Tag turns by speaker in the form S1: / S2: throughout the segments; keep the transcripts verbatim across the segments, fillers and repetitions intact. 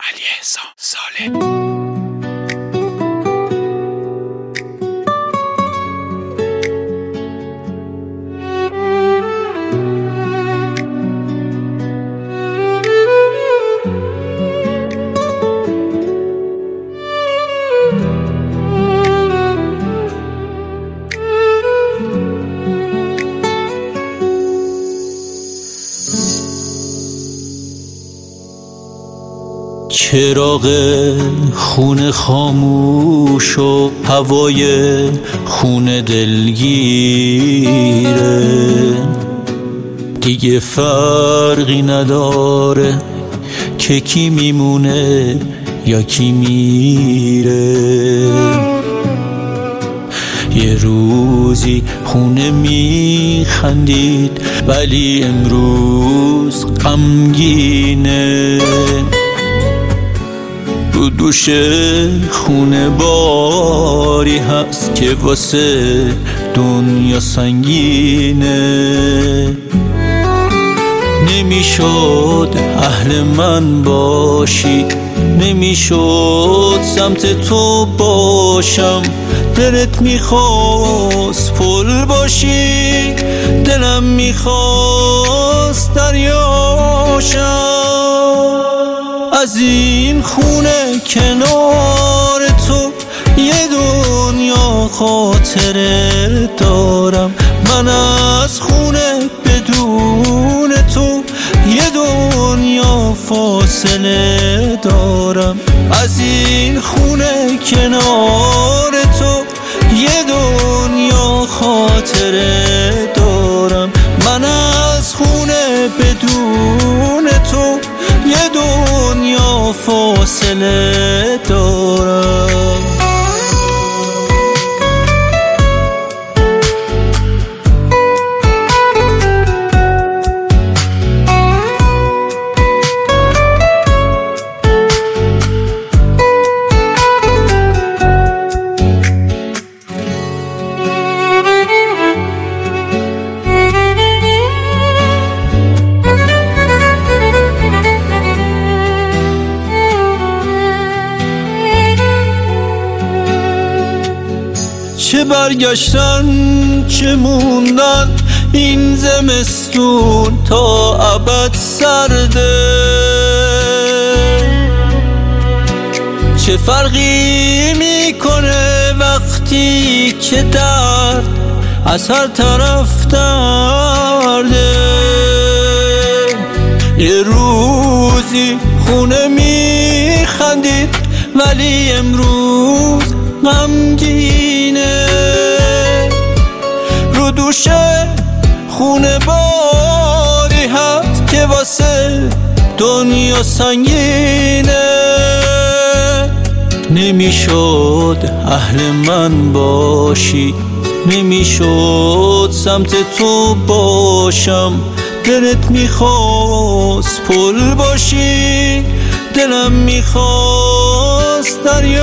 S1: علی احسان صالح.
S2: چراغ خونه خاموش و هوای خونه دلگیره، دیگه فرقی نداره که کی میمونه یا کی میره. یه روزی خونه میخندید ولی امروز غمگینه، رو دوش خونه باری هست که واسه دنیا سنگینه. نمیشد اهل من باشی، نمیشد سمت تو باشم، دلت میخواست پل باشی، دلم میخواست دریاشم. از این خونه کنار تو یه دنیا خاطره دارم، من از خونه بدون تو یه دنیا فاصله دارم. از این خونه کنار تو یه دنیا خاطره دارم، من از خونه بدون تو یه دنیا فاصله دارم. چه برگشتن چه موندن این زمستون تا ابد سرده، چه فرقی میکنه وقتی که درد از هر طرف درده. یه روزی خونه میخندید ولی امروز غمگینه، رو دوشه خونه باری هست که واسه دنیا سنگینه. نمیشد اهل من باشی، نمیشد سمت تو باشم، دلت میخواست پل باشی، دلم میخواست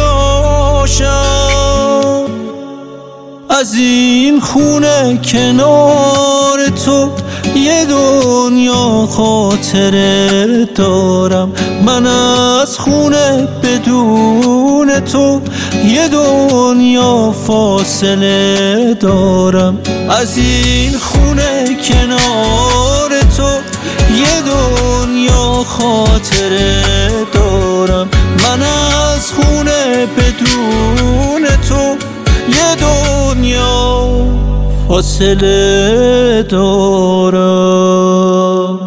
S2: دریاشم. از این خونه کنار تو یه دنیا خاطره دارم، من از خونه بدون تو یه دنیا فاصله دارم. از این خونه کنار تو یه دنیا خاطره دارم، من از خونه بدون تو یه دنیا فاصله دارم.